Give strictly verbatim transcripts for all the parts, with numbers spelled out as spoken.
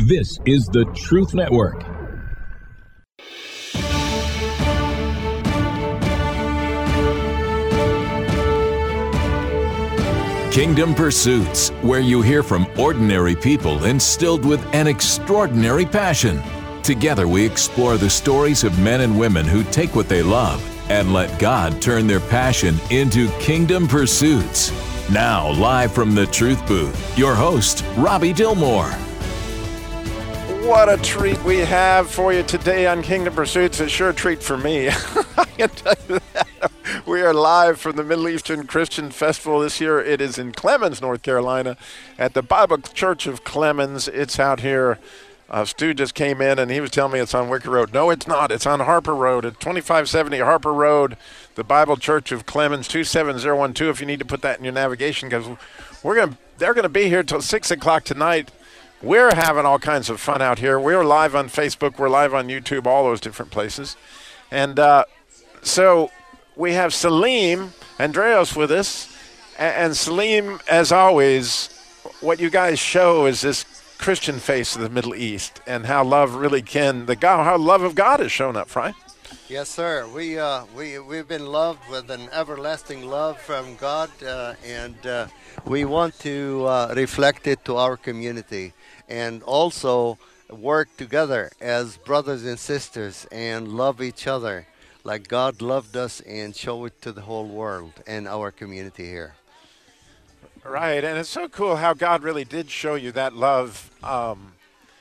This is the Truth Network. Kingdom Pursuits, where you hear from ordinary people instilled with an extraordinary passion. Together we explore the stories of men and women who take what they love and let God turn their passion into kingdom pursuits. Now, live from the Truth Booth, your host, Robbie Dillmore. What a treat we have for you today on Kingdom Pursuits. A sure treat for me. I can tell you that. We are live from the Middle Eastern Christian Festival this year. It is in Clemmons, North Carolina, at the Bible Church of Clemmons. It's out here. Uh, Stu just came in, and he was telling me it's on Wicker Road. No, it's not. It's on Harper Road at twenty-five seventy Harper Road, the Bible Church of Clemmons, two seven zero one two, if you need to put that in your navigation, because we're gonna, they're going to be here till six o'clock tonight. We're having all kinds of fun out here. We're live on Facebook. We're live on YouTube, all those different places. And uh, so we have Salim Andreos with us. And Salim, as always, what you guys show is this Christian face of the Middle East and how love really can, the God, how love of God has shown up, right? Yes, sir. We, uh, we, we've been loved with an everlasting love from God, uh, and uh, we want to uh, reflect it to our community. And also work together as brothers and sisters and love each other like God loved us, and show it to the whole world and our community here. Right, and it's so cool how God really did show you that love um,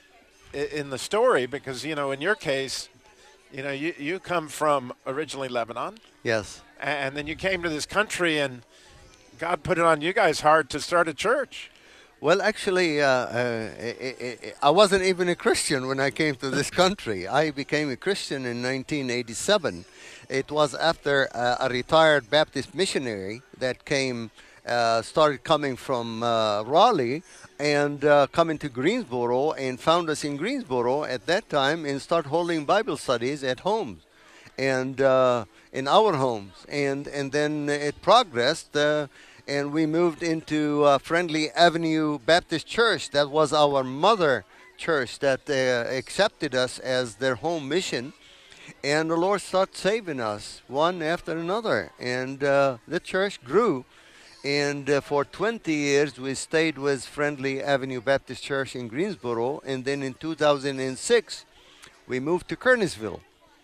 in the story, because, you know, in your case, you know, you, you come from originally Lebanon. Yes. And then you came to this country, and God put it on you guys' heart to start a church. Well, actually, uh, uh, I, I, I wasn't even a Christian when I came to this country. I became a Christian in nineteen eighty-seven. It was after uh, a retired Baptist missionary that came, uh, started coming from uh, Raleigh and uh, coming to Greensboro, and found us in Greensboro at that time, and start holding Bible studies at homes and uh, in our homes. And, and then it progressed. Uh, And we moved into uh, Friendly Avenue Baptist Church. That was our mother church that uh, accepted us as their home mission. And the Lord started saving us one after another. And uh, the church grew. And uh, for twenty years, we stayed with Friendly Avenue Baptist Church in Greensboro. And then in two thousand six, we moved to Kernersville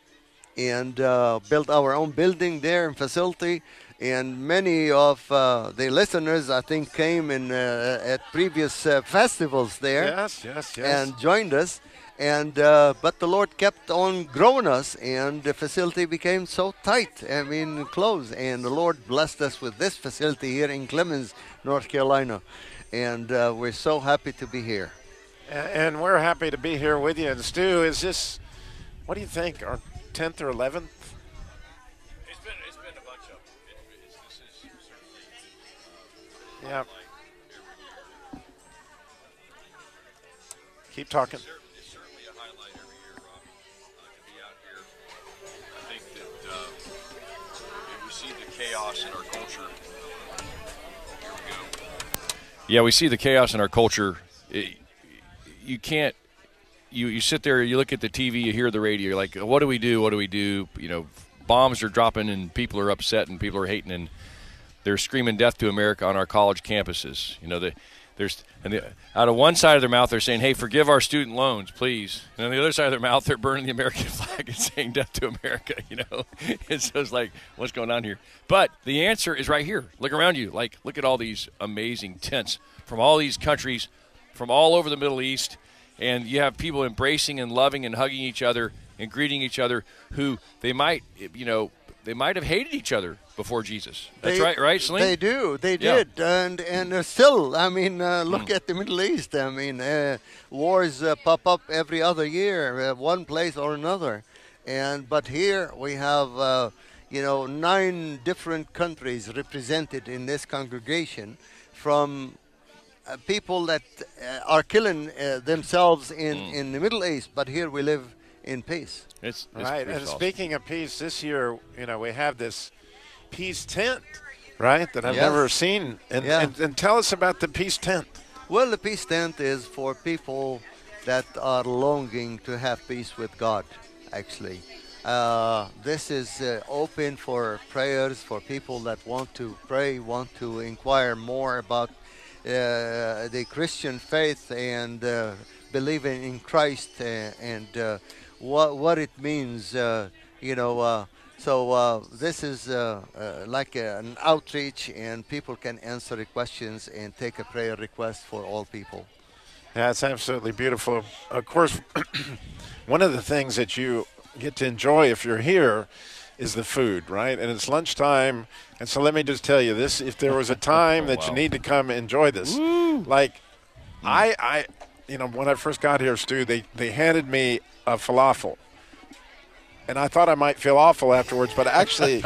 and uh, built our own building there and facility. And many of uh, the listeners, I think, came in uh, at previous uh, festivals there. Yes, yes, yes. And joined us. And uh, but the Lord kept on growing us, and the facility became so tight, I mean, close. And the Lord blessed us with this facility here in Clemmons, North Carolina. And uh, we're so happy to be here. And we're happy to be here with you. And Stu, is this, what do you think, our tenth or eleventh? Yeah. Keep talking. It's certainly a highlight every year, Rob, uh, to be out here. I think that uh, we see the chaos in our culture. Here we go. Yeah, we see the chaos in our culture. It, you can't. You you sit there, you look at the T V, you hear the radio. You're like, what do we do? What do we do? You know, bombs are dropping, and people are upset, and people are hating, and they're screaming death to America on our college campuses. You know, the, there's and the, out of one side of their mouth, they're saying, hey, forgive our student loans, please. And on the other side of their mouth, they're burning the American flag and saying death to America, you know. And so it's like, what's going on here? But the answer is right here. Look around you. Like, look at all these amazing tents from all these countries, from all over the Middle East. And you have people embracing and loving and hugging each other and greeting each other who they might, you know, they might have hated each other before Jesus. That's they, right, right, Salim? They do. They yeah. did. And and uh, still, I mean, uh, look mm. at the Middle East. I mean, uh, wars uh, pop up every other year, uh, one place or another. And But here we have, uh, you know, nine different countries represented in this congregation, from uh, people that uh, are killing uh, themselves in, mm. in the Middle East. But here we live in peace. It's, it's right. And awesome. Speaking of peace, this year, you know, we have this peace tent, right, that I've yes. never seen. And, yeah. and, and tell us about the peace tent. Well, the peace tent is for people that are longing to have peace with God, actually. Uh, this is uh, open for prayers for people that want to pray, want to inquire more about uh, the Christian faith and uh, believing in Christ uh, and uh, what what it means, uh, you know. Uh, so uh, this is uh, uh, like a, an outreach, and people can answer the questions and take a prayer request for all people. Yeah, it's absolutely beautiful. Of course, one of the things that you get to enjoy if you're here is the food, right? And it's lunchtime, and so let me just tell you this: if there was a time that wow. you need to come enjoy this, Woo. like mm. I, I, you know, when I first got here, Stu, they they handed me a falafel, and I thought I might feel awful afterwards, but actually,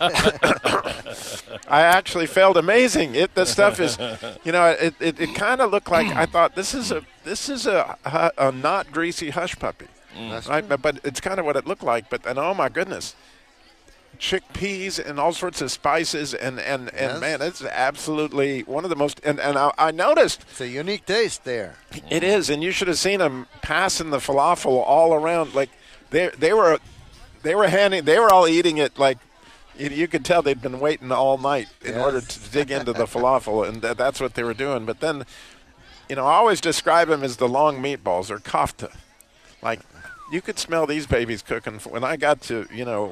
I actually felt amazing. It the stuff is, you know, it it, it kind of looked like I thought this is a this is a a, a not greasy hush puppy. Mm. Right, but, but it's kind of what it looked like. But and oh my goodness, chickpeas and all sorts of spices and and, yes. and man, it's absolutely one of the most. And, and I, I noticed it's a unique taste there. It is, and you should have seen them passing the falafel all around. Like they they were they were handing they were all eating it like you, you could tell they'd been waiting all night in yes. order to dig into the falafel, and that, that's what they were doing. But then, you know, I always describe them as the long meatballs or kofta, like. You could smell these babies cooking. When I got to, you know,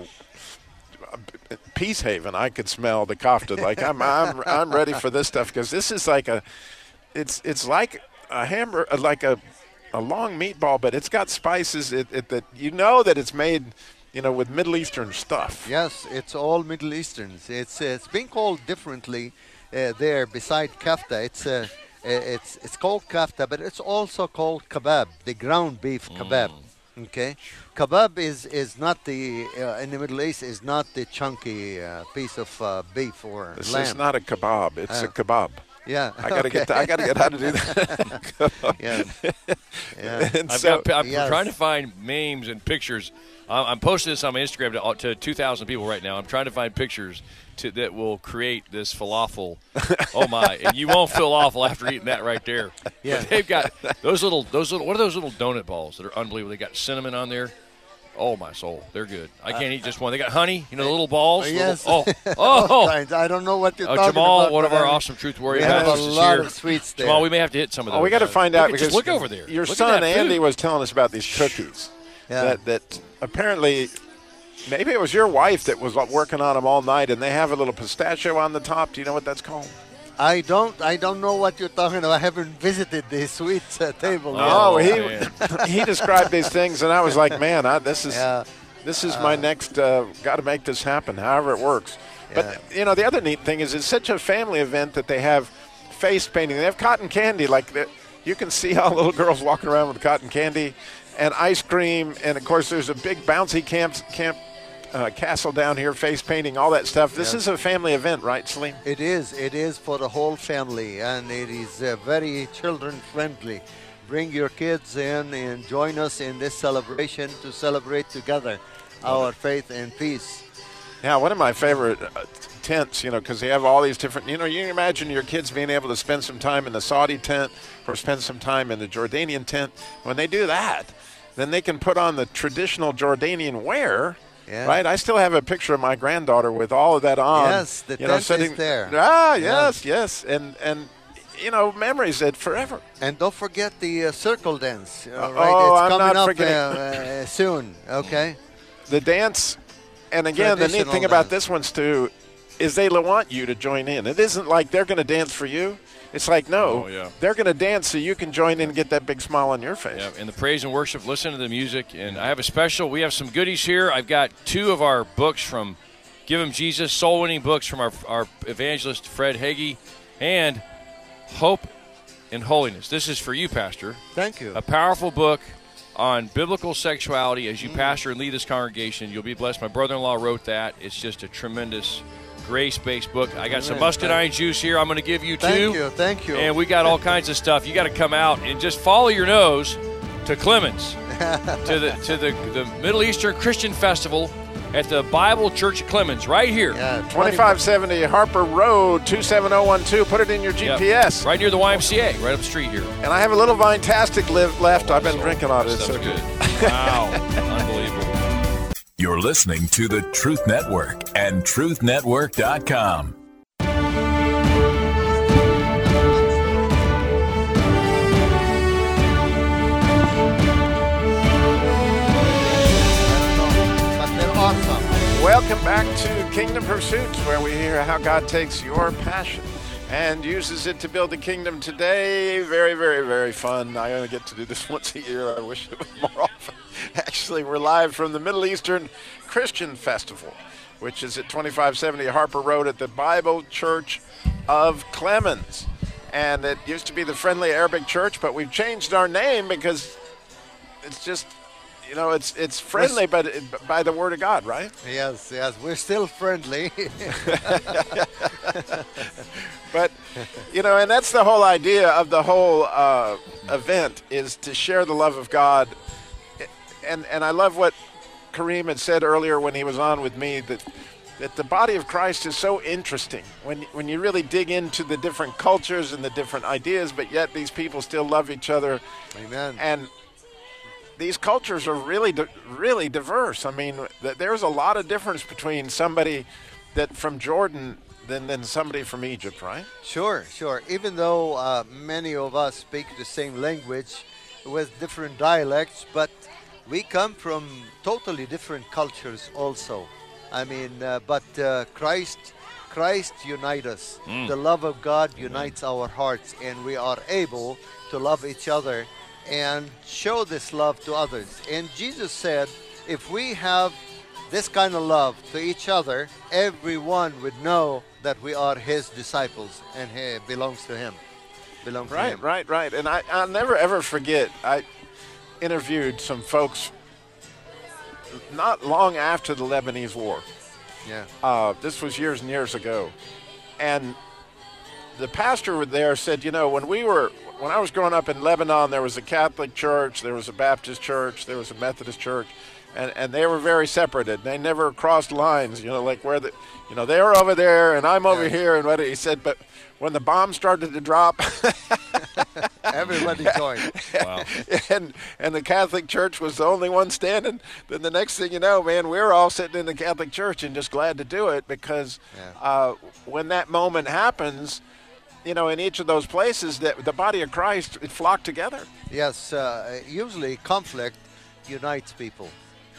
Peace Haven, I could smell the kofta. Like I'm, I'm, I'm ready for this stuff because this is like a, it's, it's like a hamburger, like a, a long meatball, but it's got spices. It, it that you know that it's made, you know, with Middle Eastern stuff. Yes, it's all Middle Easterns. It's, uh, it's been called differently uh, there. Beside kofta, it's, uh, it's, it's called kofta, but it's also called kebab, the ground beef kebab. Mm. Okay, kebab is is not the uh, in the Middle East is not the chunky uh, piece of uh, beef or this lamb. This is not a kebab; it's uh, a kebab. Yeah, I gotta okay. get. To, I gotta get how to do that. yeah, yeah. I've so, got, I'm yes. trying to find memes and pictures. Uh, I'm posting this on my Instagram to, to two thousand people right now. I'm trying to find pictures to, that will create this falafel. Oh my! And you won't feel awful after eating that right there. Yeah, but they've got those little those little. What are those little donut balls that are unbelievable? They got cinnamon on there. Oh my soul, they're good. I can't uh, eat just one. They got honey, you know, the little balls. Uh, yes. Little, oh, oh. I don't know what you're uh, talking Jamal, about. one of our I awesome truth warrior we have pastors a is lot here. of sweets there. Jamal, we may have to hit some of those. Oh, we got to find look out at, because just look over there. Your look son Andy food. was telling us about these cookies. Yeah. That that apparently. Maybe it was your wife that was working on them all night, and they have a little pistachio on the top. Do you know what that's called? I don't. I don't know what you're talking about. I haven't visited the sweets uh, table. Oh, yet. he he described these things, and I was like, man, I, this is yeah. this is uh, my next. Uh, got to make this happen, however it works. But yeah. you know, the other neat thing is, it's such a family event that they have face painting. They have cotton candy, like you can see how little girls walking around with cotton candy, and ice cream, and of course, there's a big bouncy camp camp. Uh, castle down here, face painting, all that stuff. This yeah. is a family event, right, Salim? It is. It is for the whole family, and it is uh, very children-friendly. Bring your kids in and join us in this celebration to celebrate together our faith and peace. Yeah, one of my favorite uh, tents, you know, because they have all these different, you know, you can imagine your kids being able to spend some time in the Saudi tent or spend some time in the Jordanian tent. When they do that, then they can put on the traditional Jordanian wear. Yeah. Right, I still have a picture of my granddaughter with all of that on. Yes, the you tent know, sitting, is there. Ah, yes, yeah. yes, and and you know, memories that forever. And don't forget the uh, circle dance. Uh, uh, right? Oh, it's I'm coming not up forgetting. Uh, uh, soon. Okay. The dance, and again, the neat thing dance. about this one, Stu, is they want you to join in. It isn't like they're going to dance for you. It's like, no, oh, yeah. they're going to dance so you can join in and get that big smile on your face. Yeah, and the praise and worship, listen to the music. And I have a special, we have some goodies here. I've got two of our books from Give 'em Jesus, soul-winning books from our, our evangelist, Fred Hagee, and Hope and Holiness. This is for you, Pastor. Thank you. A powerful book on biblical sexuality as you mm. pastor and lead this congregation. You'll be blessed. My brother-in-law wrote that. It's just a tremendous grace-based book. I got some muscadine juice here I'm going to give you, too. Thank you, thank you. And we got all kinds of stuff. You got to come out and just follow your nose to Clemens, to the to the, the Middle Eastern Christian Festival at the Bible Church of Clemens, right here. Yeah, twenty-five seventy Harper Road, two seven zero one two. Put it in your G P S. Yep. Right near the Y M C A, right up the street here. And I have a little Vine-tastic live left. I've been So, drinking all that this. stuff's So good. Wow. Unbelievable. You're listening to the Truth Network and truth network dot com. But they're awesome. Welcome back to Kingdom Pursuits, where we hear how God takes your passion and uses it to build the kingdom today. Very, very, very fun. I only get to do this once a year. I wish it was more often. Actually, we're live from the Middle Eastern Christian Festival, which is at twenty-five seventy Harper Road at the Bible Church of Clemens. And it used to be the Friendly Arabic Church, but we've changed our name because it's just, you know, it's it's friendly, but it, by the word of God, right? Yes, yes, we're still friendly. But, you know, and that's the whole idea of the whole uh, event, is to share the love of God. And and I love what Kareem had said earlier when he was on with me, that that the body of Christ is so interesting when when you really dig into the different cultures and the different ideas, but yet these people still love each other. Amen. And these cultures are really, di- really diverse. I mean, th- there's a lot of difference between somebody that from Jordan than, than somebody from Egypt, right? Sure, sure. Even though uh, many of us speak the same language with different dialects, but we come from totally different cultures also. I mean, uh, but uh, Christ, Christ unites us. Mm. The love of God unites our hearts, and we are able to love each other and show this love to others. And Jesus said, if we have this kind of love to each other, everyone would know that we are His disciples, and He belongs to Him. Belongs to Right, Him. right, right. And I, I'll never, ever forget, I interviewed some folks not long after the Lebanese War. Yeah. Uh, this was years and years ago. And the pastor there said, you know, when we were, when I was growing up in Lebanon, there was a Catholic church, there was a Baptist church, there was a Methodist church, and, and they were very separated. They never crossed lines, you know, like where the, you know, they were over there and I'm over Yeah. here. And what he said, but when the bombs started to drop, Everybody joined. Wow. and and the Catholic Church was the only one standing, then the next thing you know, man, we were all sitting in the Catholic Church and just glad to do it, because Yeah. uh, when that moment happens, you know, in each of those places, that the body of Christ, it flocked together. Yes, uh, usually conflict unites people.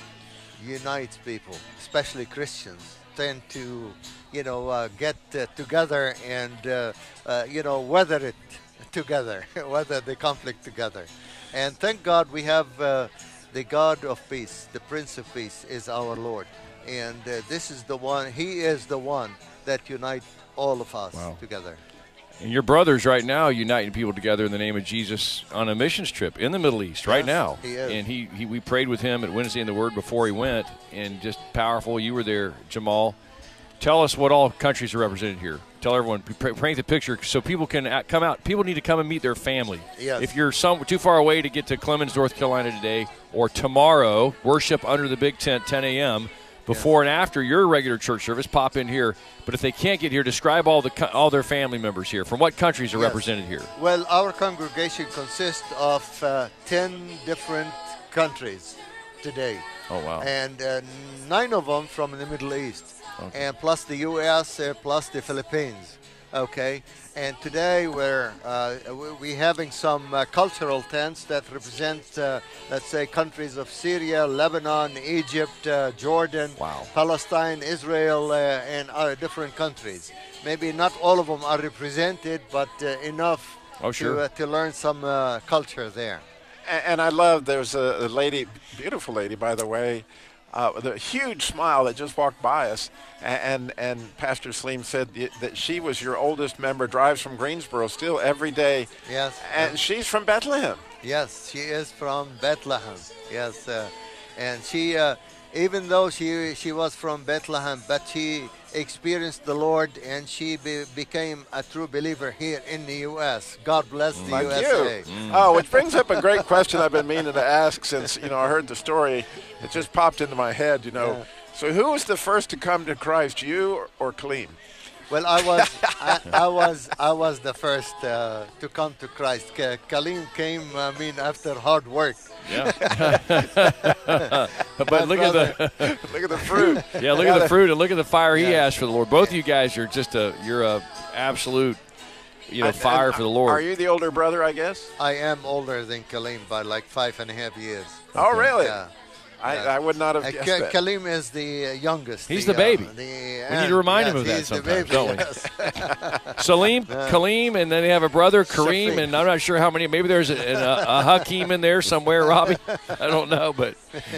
Unites people, especially Christians, tend to, you know, uh, get uh, together and, uh, uh, you know, weather it together, weather the conflict together. And thank God we have uh, the God of peace, the Prince of Peace is our Lord. And uh, this is the one, He is the one that unites all of us Wow. together. And your brothers right now uniting people together in the name of Jesus on a missions trip in the Middle East right Yes, now. he is. And he, he we prayed with him at Wednesday in the Word before he went, and just powerful. You were there, Jamal. Tell us what all countries are represented here. Tell everyone, pr- paint the picture so people can a- come out. People need to come and meet their family. Yes. If you're some too far away to get to Clemens, North Carolina today, or tomorrow, worship under the big tent, ten a.m., before and after your regular church service, pop in here. But if they can't get here, describe all the co- all their family members here. From what countries are Yes. represented here? Well, our congregation consists of uh, ten different countries today. Oh, wow. And uh, nine of them from the Middle East, Okay. and plus the U S, uh, plus the Philippines. Okay, and today we're uh, we- we having some uh, cultural tents that represent, uh, let's say, countries of Syria, Lebanon, Egypt, uh, Jordan, Wow. Palestine, Israel, uh, and other different countries. Maybe not all of them are represented, but uh, enough Oh, sure. to uh, to learn some uh, culture there. And, and I love, there's a, a lady, beautiful lady, by the way, uh, with a huge smile that just walked by us. And, and, and Pastor Sleem said y- that she was your oldest member, drives from Greensboro still every day. Yes. And she's from Bethlehem. Yes, she is from Bethlehem. Yes, uh, and she, uh, even though she she was from Bethlehem, but she experienced the Lord, and she be, became a true believer here in the U S. God bless the Like U S A. you. Oh, which brings up a great question I've been meaning to ask since, you know, I heard the story. It just popped into my head, you know. Yeah. So who was the first to come to Christ, you or, or Kaleem? Well, I was I, I was I was the first uh, to come to Christ. Ka- Kaleem came, I mean, after hard work. Yeah. But look at the Look at the fruit. yeah, look at the fruit and look at the fire he Yeah. has for the Lord. Both of you guys are just a you're a absolute you know And- fire and for the Lord. Are you the older brother, I guess? I am older than Kaleem by like five and a half years. Oh, really? Yeah. I, Yeah. I would not have Uh, guessed Ka- that. Kaleem is the uh, youngest. He's the baby. Uh, the, We need to remind him of that he's the sometimes, baby, don't we? yes. Salim, Kaleem, and then they have a brother, Kareem, Shafiq. and I'm not sure how many. Maybe there's a, a, a Hakeem in there somewhere, Robbie. I don't know, but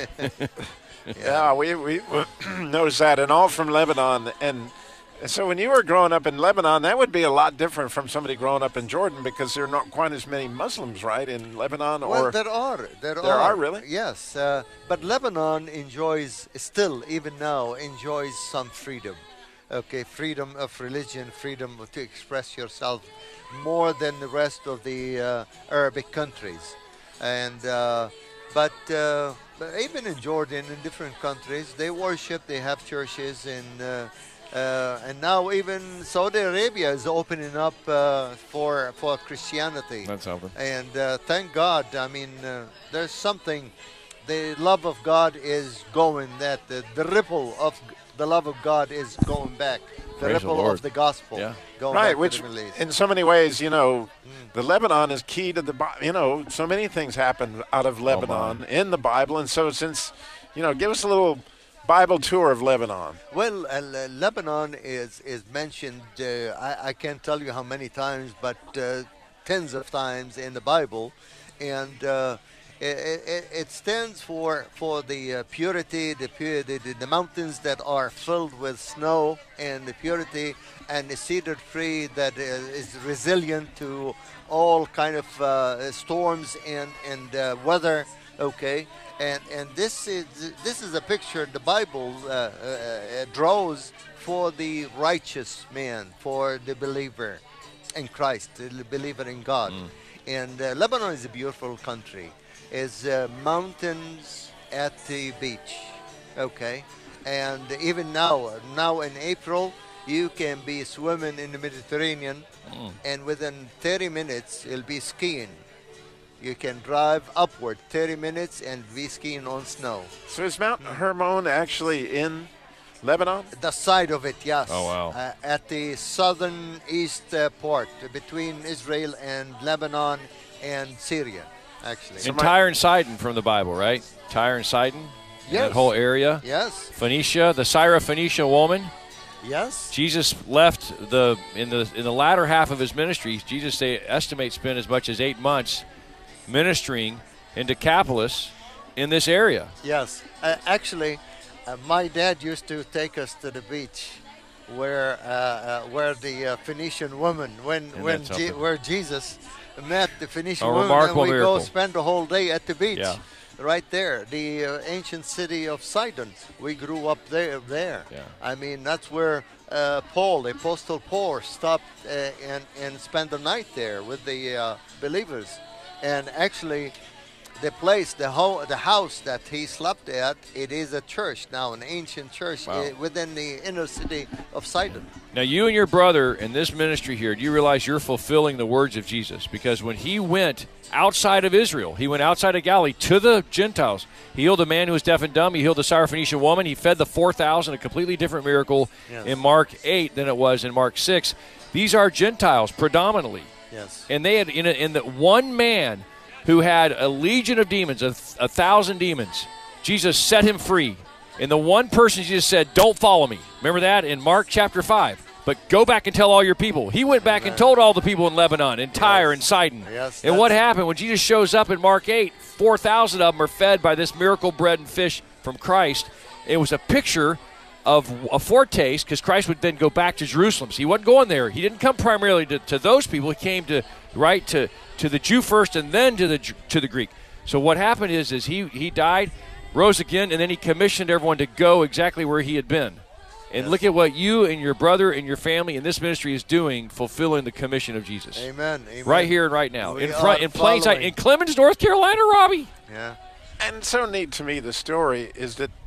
Yeah, we, we noticed that, and all from Lebanon. And so when you were growing up in Lebanon, that would be a lot different from somebody growing up in Jordan because there are not quite as many Muslims, right, in Lebanon? Well, Or there are. There, There are, really? Yes. Uh, but Lebanon enjoys, still, even now, enjoys some freedom. Okay, freedom of religion, freedom to express yourself more than the rest of the uh, Arabic countries. And uh, but, uh, but even in Jordan, in different countries, they worship, they have churches, and uh, uh, and now even Saudi Arabia is opening up uh, for for Christianity. that's something. And uh, thank God, I mean, uh, there's something, the love of God is going, that the, the ripple of g- the love of God is going back. The Praise the ripple Lord. of the gospel Yeah. going right, back which to the Middle East. in so many ways, you know, the Lebanon is key to the, Bi- you know, so many things happen out of Lebanon in the Bible. And so since, you know, give us a little Bible tour of Lebanon. Well, uh, Le- Lebanon is is mentioned. Uh, I, I can't tell you how many times, but uh, tens of times in the Bible, and uh, it, it, it stands for for the uh, purity, the, pure, the the the mountains that are filled with snow, and the purity, and the cedar tree that is, is resilient to all kind of uh, storms and and uh, weather. Okay. And and this is this is a picture the Bible uh, uh, uh, draws for the righteous man, for the believer in Christ, the believer in God. And uh, Lebanon is a beautiful country. It's uh, mountains at the beach, okay. And even now, now in April, you can be swimming in the Mediterranean, and within thirty minutes, you'll be skiing. You can drive upward thirty minutes and be skiing on snow. So is Mount Hermon actually in Lebanon? The side of it, yes. Oh, wow. Uh, at the southern east uh, part between Israel and Lebanon and Syria, actually. And Tyre and Sidon from the Bible, right? Tyre and Sidon, Yes. that whole area. Yes, Phoenicia, the Syrophoenician woman. yes. Jesus left the in the in the latter half of his ministry. Jesus they estimate spent as much as eight months ministering in Decapolis in this area. Yes, uh, actually, uh, my dad used to take us to the beach, where uh, uh, where the uh, Phoenician woman, when Isn't when that Je- something? where Jesus met the Phoenician A woman, and remarkable we miracle. go spend the whole day at the beach, Yeah. right there, the uh, ancient city of Sidon. We grew up there. There, Yeah. I mean, that's where uh, Paul, the Apostle Paul, stopped uh, and and spent the night there with the uh, believers. And actually, the place, the ho- the house that he slept at, it is a church now, an ancient church Wow. uh, within the inner city of Sidon. Now, you and your brother in this ministry here, do you realize you're fulfilling the words of Jesus? Because when he went outside of Israel, he went outside of Galilee to the Gentiles. He healed a man who was deaf and dumb. He healed a Syrophoenician woman. He fed the four thousand, a completely different miracle Yes. in Mark eight than it was in Mark six. These are Gentiles predominantly. Yes. And they had, in, a, in the one man who had a legion of demons, a, a thousand demons, Jesus set him free. And the one person Jesus said, don't follow me. Remember that in Mark chapter five. But go back and tell all your people. He went back and told all the people in Lebanon, in Tyre, Yes. and Sidon. Yes, and what that's- happened? When Jesus shows up in Mark eight, four thousand of them are fed by this miracle bread and fish from Christ. It was a picture of a foretaste, because Christ would then go back to Jerusalem. So he wasn't going there. He didn't come primarily to, to those people. He came to right to, to the Jew first, and then to the to the Greek. So what happened is is he he died, rose again, and then he commissioned everyone to go exactly where he had been. And look at what you and your brother and your family in this ministry is doing, fulfilling the commission of Jesus. Amen. Amen. Right here and right now, We in front, are in plain sight, following. in Clemens, North Carolina, Robbie. Yeah. And so neat to me, the story is that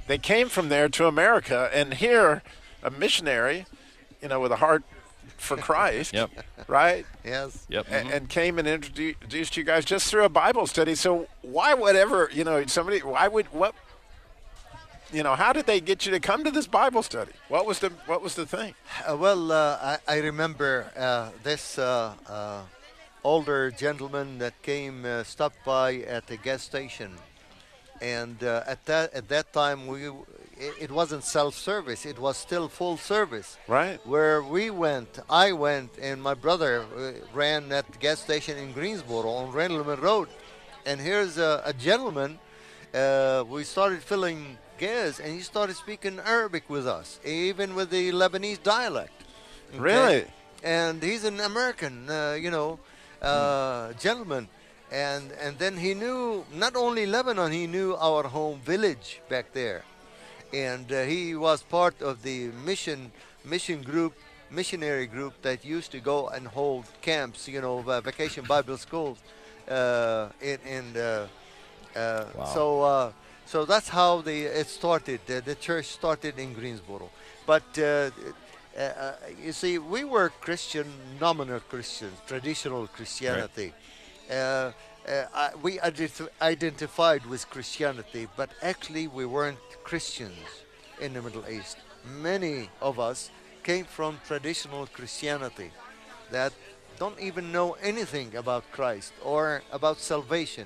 they came from there to America, and here, a missionary, you know, with a heart for Christ, Yep. right? Yes. Yep. A- mhm. And came and introduced you guys just through a Bible study. So why would ever, you know, somebody, why would, what, you know, how did they get you to come to this Bible study? What was the, what was the thing? Uh, well, uh, I, I remember uh, this uh, uh, older gentleman that came, uh, stopped by at the gas station, and uh, at that at that time we it, it wasn't self-service; it was still full service. Right. Where we went, I went, and my brother uh, ran at the gas station in Greensboro on Randleman Road, and here's a, a gentleman. Uh, we started filling gas, and he started speaking Arabic with us, even with the Lebanese dialect. Okay? Really? And he's an American, uh, you know, uh, gentleman. And and then he knew not only Lebanon, he knew our home village back there. And uh, he was part of the mission mission group, missionary group that used to go and hold camps, you know, uh, vacation Bible schools. Uh, in in uh, uh, Wow. So uh, so that's how the it started. Uh, the church started in Greensboro. But uh, uh, uh, you see, we were Christian, nominal Christians, traditional Christianity. Uh, uh, I, we identi- identified with Christianity, but actually we weren't Christians in the Middle East. Many of us came from traditional Christianity that don't even know anything about Christ or about salvation.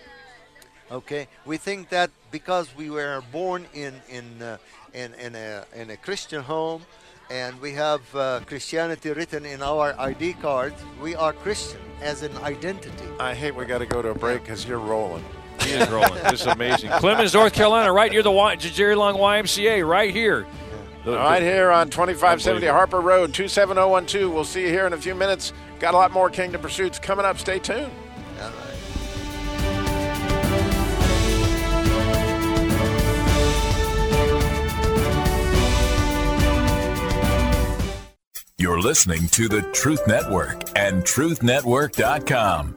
Okay, we think that because we were born in in uh, in, in a in a Christian home, and we have uh, Christianity written in our I D cards, we are Christian as an identity. I hate we got to go to a break because you're rolling. He is rolling. This is amazing. Clemens, North Carolina, right near the y- Jerry Long Y M C A, right here. The- Right here on twenty-five seventy Unbelievable. Harper Road, two seven zero one two. We'll see you here in a few minutes. Got a lot more Kingdom Pursuits coming up. Stay tuned. All right. You're listening to the Truth Network and truth network dot com.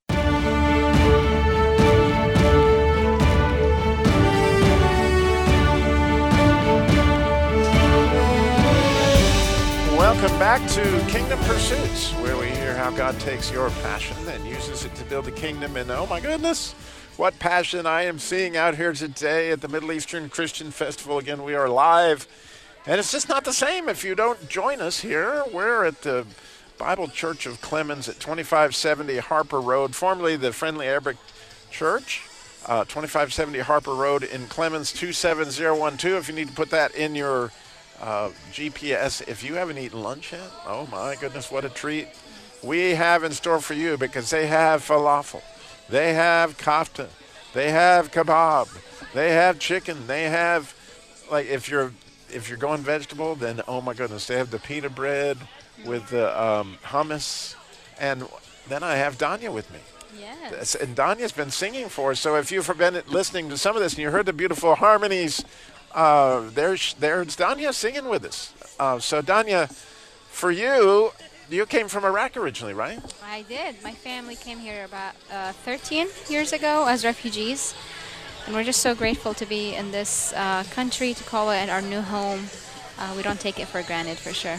Welcome back to Kingdom Pursuits, where we hear how God takes your passion and uses it to build a kingdom. And oh my goodness, what passion I am seeing out here today at the Middle Eastern Christian Festival. Again, we are live, and it's just not the same if you don't join us here. We're at the Bible Church of Clemens at twenty-five seventy Harper Road, formerly the Friendly Arabic Church, uh, twenty-five seventy Harper Road in Clemens, two seven zero one two. If you need to put that in your Uh, G P S. If you haven't eaten lunch yet, oh my goodness, what a treat we have in store for you, because they have falafel, they have kafta, they have kebab, they have chicken, they have, like, if you're if you're going vegetable, then oh my goodness, they have the pita bread with the um, hummus, and then I have Danya with me. Yes. And Danya's been singing for us, so if you've been listening to some of this and you heard the beautiful harmonies, Uh, there's there's Danya singing with us. Uh, so Danya, for you, you came from Iraq originally, right? I did. My family came here about uh, thirteen years ago as refugees, and we're just so grateful to be in this uh, country, to call it our new home. Uh, we don't take it for granted, for sure.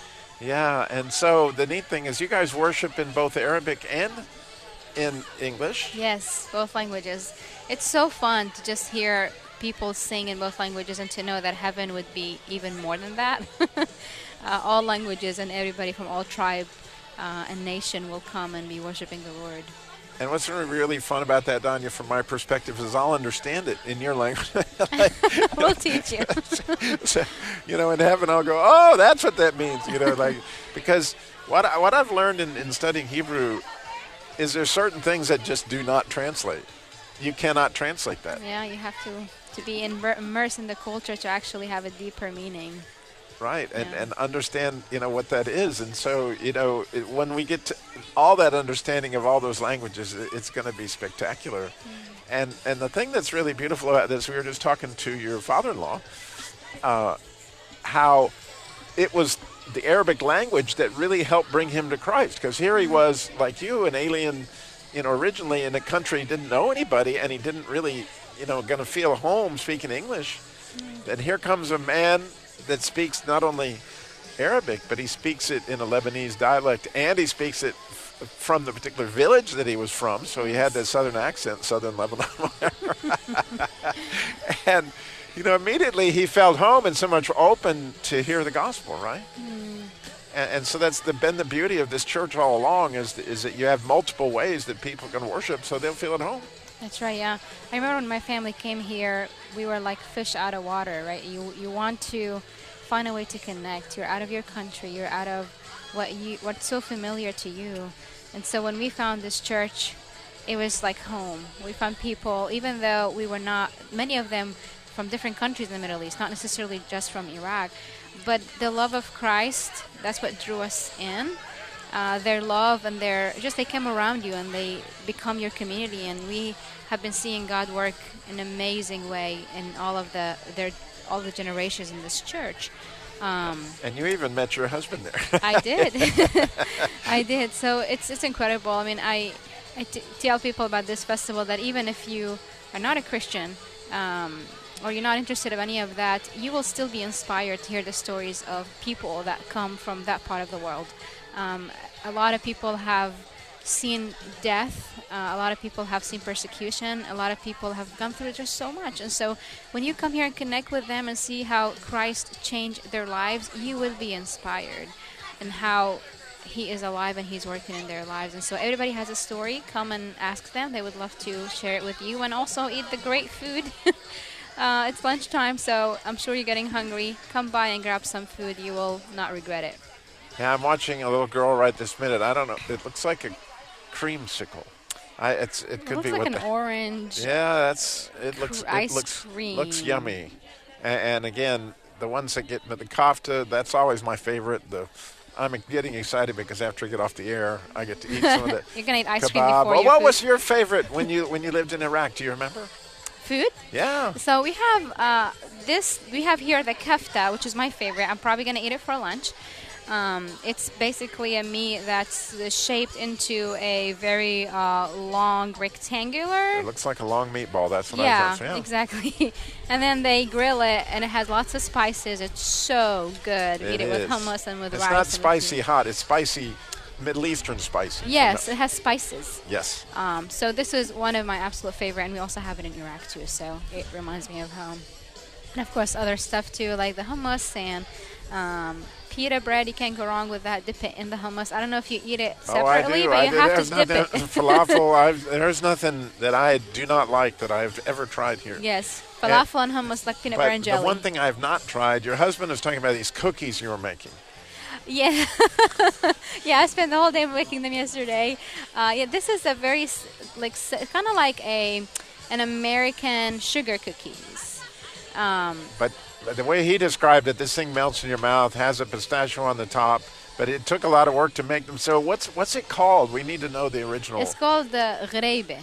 Yeah, and so the neat thing is you guys worship in both Arabic and in English. Yes, both languages. It's so fun to just hear people sing in both languages and to know that heaven would be even more than that. uh, all languages and everybody from all tribe uh, and nation will come and be worshiping the Lord. And what's really fun about that, Danya, from my perspective, is I'll understand it in your language. We'll teach you. So, you know, in heaven I'll go, oh, that's what that means. You know, like, because what I, what I've learned in, in studying Hebrew is there's certain things that just do not translate. You cannot translate that. Yeah, you have to, to be immer- immersed in the culture to actually have a deeper meaning. Right, and, Yeah. and understand, you know, what that is. And so, you know, it, when we get to all that understanding of all those languages, it, it's going to be spectacular. Mm. And and the thing that's really beautiful about this, we were just talking to your father-in-law, uh, how it was the Arabic language that really helped bring him to Christ. Because here he was, like you, an alien, you know, originally in a country he didn't know anybody, and he didn't really, you know, going to feel home speaking English. And here comes a man that speaks not only Arabic, but he speaks it in a Lebanese dialect, and he speaks it f- from the particular village that he was from, so he had that southern accent, southern Lebanon. And, you know, immediately he felt home and so much open to hear the gospel, right? Mm. And, and so that's the, been the beauty of this church all along, is, is that you have multiple ways that people can worship, so they'll feel at home. That's right, yeah. I remember when my family came here, we were like fish out of water, right? You you want to find a way to connect. You're out of your country. You're out of what you what's so familiar to you. And so when we found this church, it was like home. We found people, even though we were not, many of them from different countries in the Middle East, not necessarily just from Iraq, but the love of Christ, that's what drew us in. Uh, their love and their, just they come around you and they become your community, and we have been seeing God work in an amazing way in all of the their all the generations in this church. Um, and you even met your husband there. I did. I did. So it's it's incredible. I mean, I, I t- tell people about this festival that even if you are not a Christian, um, or you're not interested in any of that, you will still be inspired to hear the stories of people that come from that part of the world. Um, a lot of people have seen death. Uh, a lot of people have seen persecution. A lot of people have gone through just so much. And so when you come here and connect with them and see how Christ changed their lives, you will be inspired and how he is alive and he's working in their lives. And so everybody has a story. Come and ask them. They would love to share it with you and also eat the great food. uh, it's lunchtime, so I'm sure you're getting hungry. Come by and grab some food. You will not regret it. Yeah, I'm watching a little girl right this minute. I don't know. It looks like a creamsicle. I it's it could it looks be like what an the, orange. Yeah, that's it looks it ice looks cream. looks yummy. And, and again, the ones that get the kofta, that's always my favorite. The I'm getting excited because after I get off the air, I get to eat some of the You're gonna eat ice kebab. cream before Well, your what food. was your favorite when you when you lived in Iraq? Do you remember? Food? Yeah. So we have uh, this. We have here the kefta, which is my favorite. I'm probably gonna eat it for lunch. Um, it's basically a meat that's uh, shaped into a very uh, long rectangular. It looks like a long meatball. That's what I Yeah, was. Yeah, exactly. And then they grill it, and it has lots of spices. It's so good. It Eat it with is. hummus and with It's rice. not and with spicy meat. hot. It's spicy Middle Eastern spicy. Yes, No. it has spices. Yes. Um, so this is one of my absolute favorite, and we also have it in Iraq too. So it reminds me of home. And of course, other stuff too, like the hummus and um, pita bread. You can't go wrong with that. Dip it in the hummus. I don't know if you eat it separately, oh, I do. but I you do. have There's to dip nothing- it. Falafel. I've, there's nothing that I do not like that I've ever tried here. Yes, falafel and hummus, like peanut butter But and the jelly. one thing I've not tried, your husband was talking about these cookies you were making. Yeah, yeah. I spent the whole day making them yesterday. Uh, yeah, this is a very s- like kind of like a an American sugar cookies. Um, But the way he described it, this thing melts in your mouth, has a pistachio on the top, but it took a lot of work to make them. So what's what's it called? We need to know the original. it's called the greibe.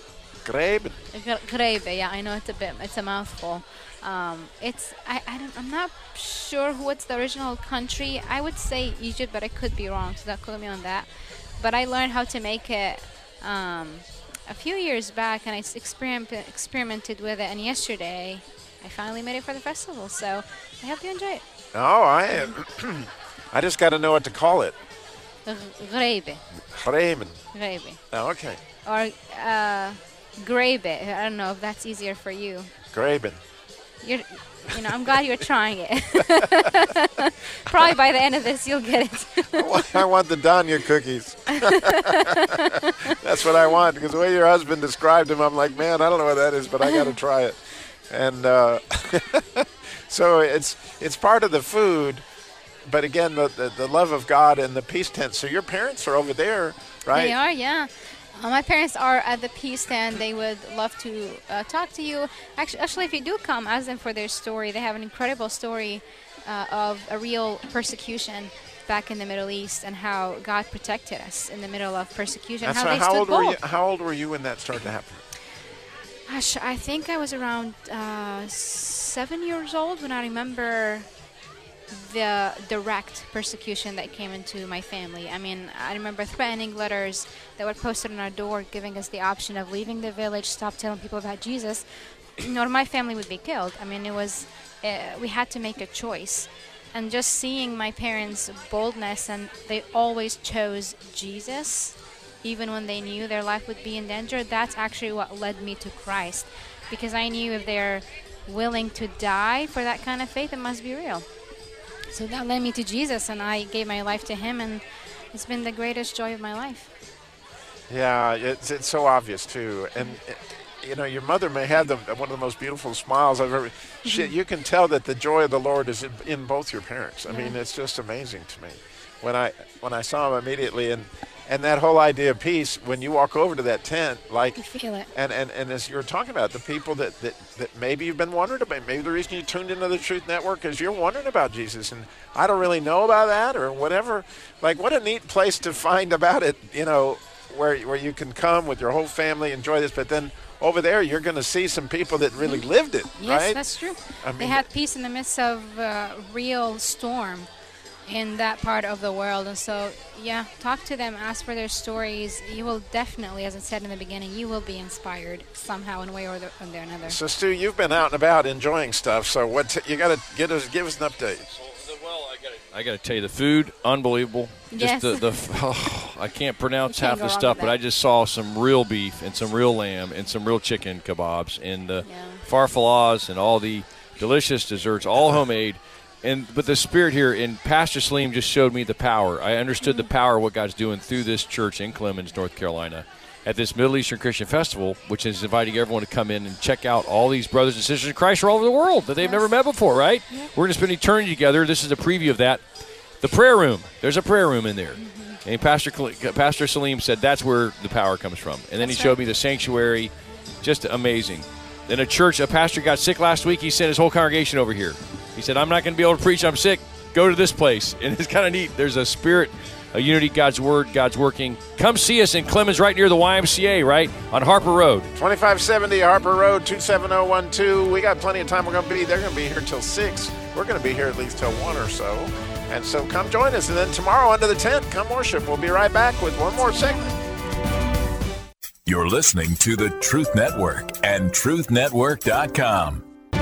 Grabe. Greibe. Yeah, I know it's a bit. It's a mouthful. Um, it's I, I don't, I'm not sure what's the original country. I would say Egypt, but I could be wrong. So don't quote me on that. But I learned how to make it um, a few years back, and I s- experiment, experimented with it. And yesterday, I finally made it for the festival. So I hope you enjoy it. Oh, I I just got to know what to call it. Greibe. Bremen. Greibe. Oh, okay. Or uh, Greibe. I don't know if that's easier for you. Graben. You're, you know, I'm glad you're trying it. Probably by the end of this, you'll get it. I want the Danya cookies. That's what I want, because the way your husband described them, I'm like, man, I don't know what that is, but I got to try it. And uh, so it's it's part of the food, but again, the, the the love of God and the peace tent. So your parents are over there, right? They are, yeah. Uh, my parents are at the peace stand. They would love to uh, talk to you. Actually, actually, if you do come, ask them for their story. They have an incredible story uh, of a real persecution back in the Middle East and how God protected us in the middle of persecution. That's how right. they How stood old were bold. you? How old were you when that started to happen? Gosh, I think I was around uh, seven years old when I remember the direct persecution that came into my family. I mean, I remember threatening letters that were posted on our door giving us the option of leaving the village, stop telling people about Jesus, or my family would be killed. I mean, it was, uh, we had to make a choice. And just seeing my parents' boldness, and they always chose Jesus, even when they knew their life would be in danger, that's actually what led me to Christ. Because I knew if they're willing to die for that kind of faith, it must be real. So that led me to Jesus, and I gave my life to him, and it's been the greatest joy of my life. Yeah, it's, it's so obvious, too. And, it, you know, your mother may have the, one of the most beautiful smiles I've ever... Mm-hmm. She, you can tell that the joy of the Lord is in, in both your parents. I yeah. mean, it's just amazing to me. When I when I saw them immediately, and, and that whole idea of peace, when you walk over to that tent, like... You feel it. And, and, and as you were talking about, the people that, that, that maybe you've been wondering about, maybe the reason you tuned into the Truth Network is you're wondering about Jesus, and I don't really know about that or whatever. Like, what a neat place to find about it, you know, where where you can come with your whole family, enjoy this, but then over there you're going to see some people that really mm-hmm. lived it, yes, right? Yes, that's true. I mean, they had peace in the midst of uh, real storm in that part of the world. And so, yeah, talk to them, ask for their stories. You will definitely, as I said in the beginning, you will be inspired somehow in a way or, the, or another. So, Stu, you've been out and about enjoying stuff. So, what t- you got to get us, give us an update. Well, I got I got to tell you, the food, unbelievable. Yes. Just the, the oh, I can't pronounce can't half the stuff, but I just saw some real beef and some real lamb and some real chicken kebabs and the yeah. farfallahs and all the delicious desserts, all homemade. And but the spirit here, and Pastor Salim just showed me the power. I understood mm-hmm. the power of what God's doing through this church in Clemmons, North Carolina, at this Middle Eastern Christian Festival, which is inviting everyone to come in and check out all these brothers and sisters in Christ from all over the world that they've yes. never met before, right? Yeah. We're going to spend eternity together. This is a preview of that. The prayer room. There's a prayer room in there. Mm-hmm. And Pastor Pastor Salim said that's where the power comes from. And then that's he showed right. me the sanctuary. Just amazing. Then a church, a pastor got sick last week. He sent his whole congregation over here. He said, I'm not going to be able to preach. I'm sick. Go to this place. And it's kind of neat. There's a spirit, a unity, God's word, God's working. Come see us in Clemmons, right near the Y M C A, right? On Harper Road. twenty-five seventy Harper Road, two seven zero one two. We got plenty of time. We're going to be, they're going to be here till six. We're going to be here at least till one or so. And so come join us. And then tomorrow under the tent, come worship. We'll be right back with one more segment. You're listening to the Truth Network and truth network dot com.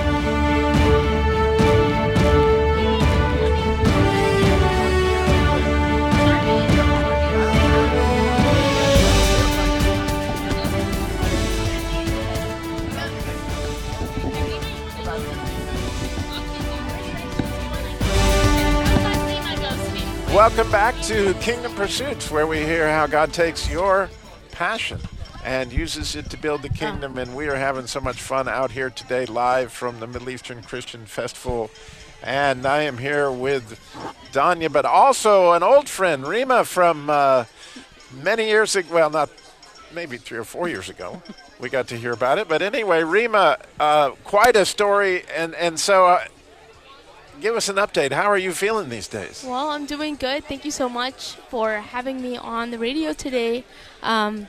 Welcome back to Kingdom Pursuits, where we hear how God takes your passion and uses it to build the kingdom. And we are having so much fun out here today, live from the Middle Eastern Christian Festival. And I am here with Danya, but also an old friend, Rima, from uh, many years ago. Well, not maybe three or four years ago. We got to hear about it. But anyway, Rima, uh, quite a story. And, and so uh, give us an update. How are you feeling these days? Well, I'm doing good. Thank you so much for having me on the radio today. Um,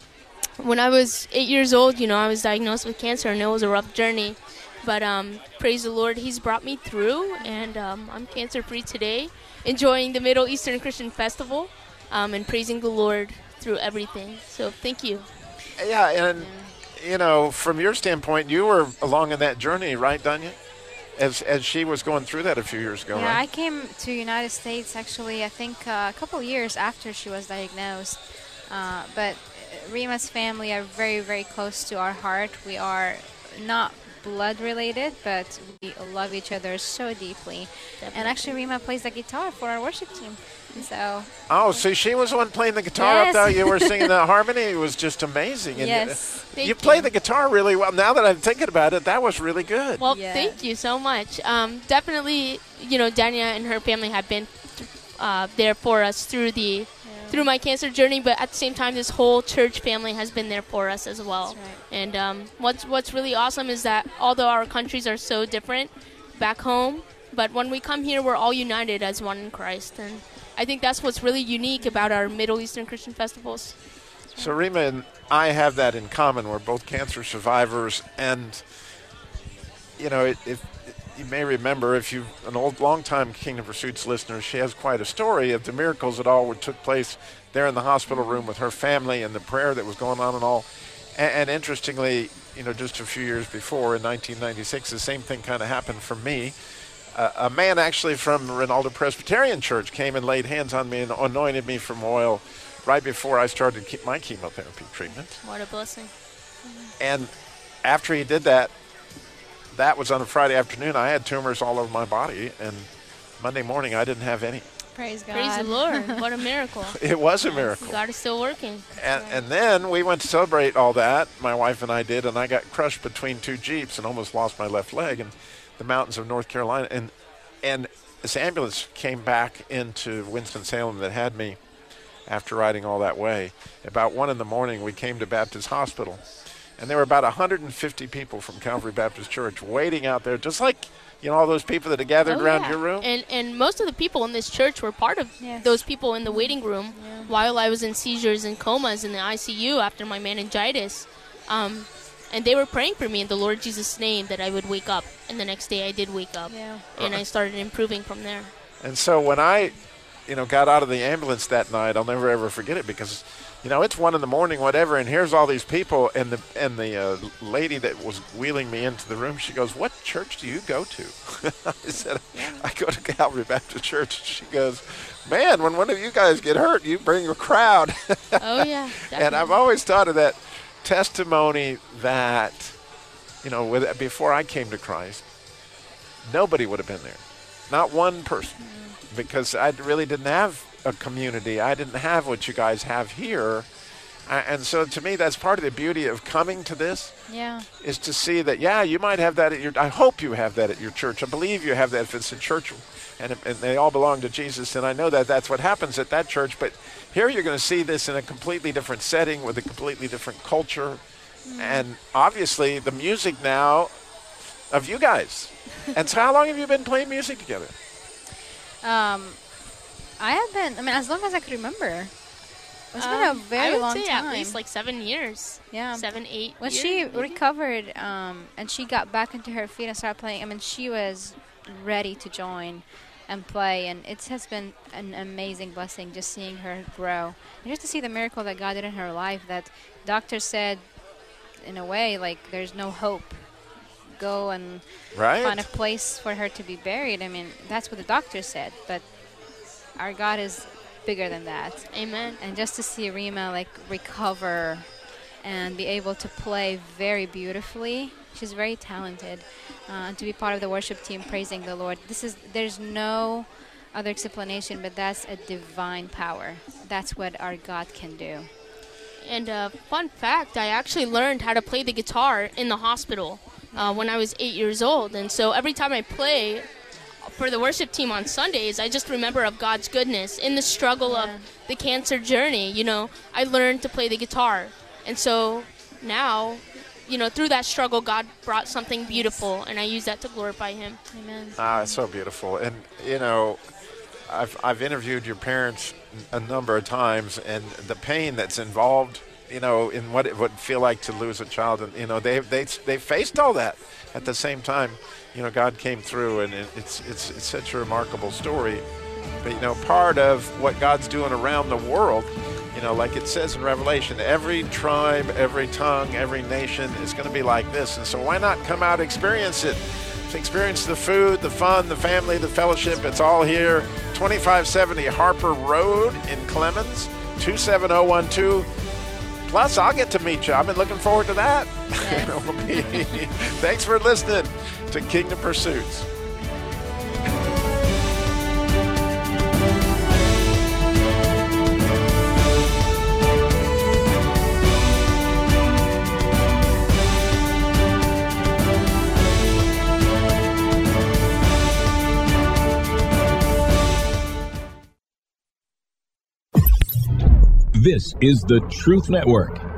when I was eight years old, you know, I was diagnosed with cancer, and it was a rough journey. But um, praise the Lord, He's brought me through, and um, I'm cancer-free today, enjoying the Middle Eastern Christian Festival um, and praising the Lord through everything. So thank you. Yeah, and, you know, from your standpoint, you were along in that journey, right, Danya? As as she was going through that a few years ago, yeah, right? Yeah, I came to United States, actually, I think uh, a couple years after she was diagnosed. Uh, but Rima's family are very, very close to our heart. We are not blood related, but we love each other so deeply. Definitely. And actually, Rima plays the guitar for our worship team. And so. Oh, so she was the one playing the guitar yes. up there. You were singing the harmony. It was just amazing. And yes. You, you play the guitar really well. Now that I'm thinking about it, that was really good. Well, yeah. thank you so much. Um, definitely, you know, Danya and her family have been uh, there for us through the. through my cancer journey, but at the same time, this whole church family has been there for us as well. That's right. And um, what's what's really awesome is that although our countries are so different back home, but when we come here, we're all united as one in Christ. And I think that's what's really unique about our Middle Eastern Christian festivals. So Rima and I have that in common. We're both cancer survivors, and you know, it, if you may remember, if you're an old, long-time Kingdom Pursuits listener, she has quite a story of the miracles that all took place there in the hospital room with her family and the prayer that was going on and all. And, and interestingly, you know, just a few years before, in nineteen ninety-six, the same thing kind of happened for me. Uh, a man actually from Ronaldo Presbyterian Church came and laid hands on me and anointed me from oil right before I started ke- my chemotherapy treatment. What a blessing. And after he did that, that was on a Friday afternoon. I had tumors all over my body, and Monday morning I didn't have any. Praise God. Praise the Lord. What a miracle. It was a miracle. God is still working. And, and then we went to celebrate all that, my wife and I did, and I got crushed between two Jeeps and almost lost my left leg in the mountains of North Carolina. And and this ambulance came back into Winston-Salem that had me after riding all that way. About one in the morning, we came to Baptist Hospital. And there were about one hundred fifty people from Calvary Baptist Church waiting out there, just like, you know, all those people that are gathered Oh, around yeah. your room. And and most of the people in this church were part of Yes. those people in the waiting room while I was in seizures and comas in the I C U after my meningitis. Um, and they were praying for me in the Lord Jesus' name that I would wake up. And the next day I did wake up. Yeah. And I started improving from there. And so when I, you know, got out of the ambulance that night, I'll never ever forget it because, you know, it's one in the morning, whatever, and here's all these people, and the and the uh, lady that was wheeling me into the room, she goes, "What church do you go to?" I said, "I go to Calvary Baptist Church." She goes, "Man, when one of you guys get hurt, you bring a crowd." Oh, yeah. And I've always thought of that testimony that, you know, with, before I came to Christ, nobody would have been there, not one person, because I really didn't have a community. I didn't have what you guys have here. Uh, and so to me, that's part of the beauty of coming to this, Yeah. is to see that, yeah, you might have that at your, I hope you have that at your church. I believe you have that if it's a church and, and they all belong to Jesus. And I know that that's what happens at that church. But here you're going to see this in a completely different setting with a completely different culture. Mm. And obviously the music now of you guys. And so how long have you been playing music together? Um, I have been, I mean, as long as I could remember. It's been a Um, very I would long say time. at least like seven years. Yeah. Seven, eight When years, she maybe. recovered um, and she got back into her feet and started playing, I mean, she was ready to join and play. And it has been an amazing blessing just seeing her grow. And just to see the miracle that God did in her life, that doctors said, in a way, like, there's no hope. Go and Right. find a place for her to be buried. I mean, that's what the doctor said. But our God is bigger than that. Amen. And just to see Rima like recover and be able to play very beautifully, she's very talented, uh, and to be part of the worship team praising the Lord. This is there's no other explanation, but that's a divine power. That's what our God can do. And uh, fun fact, I actually learned how to play the guitar in the hospital uh, when I was eight years old. And so every time I play for the worship team on Sundays, I just remember of God's goodness. In the struggle Yeah. of the cancer journey, you know, I learned to play the guitar. And so now, you know, through that struggle, God brought something beautiful, and I use that to glorify Him. Amen. Ah, it's so beautiful. And, you know, I've, I've interviewed your parents a number of times, and the pain that's involved, you know, in what it would feel like to lose a child. And, you know, they they they faced all that. At the same time, you know, God came through, and it, it's, it's, it's such a remarkable story. But, you know, part of what God's doing around the world, you know, like it says in Revelation, every tribe, every tongue, every nation is going to be like this. And so why not come out and experience it? Experience the food, the fun, the family, the fellowship. It's all here. twenty-five seventy Harper Road in Clemens, two seven zero one two. Plus, I'll get to meet you. I've been looking forward to that. Yes. Thanks for listening to Kingdom Pursuits. This is the Truth Network.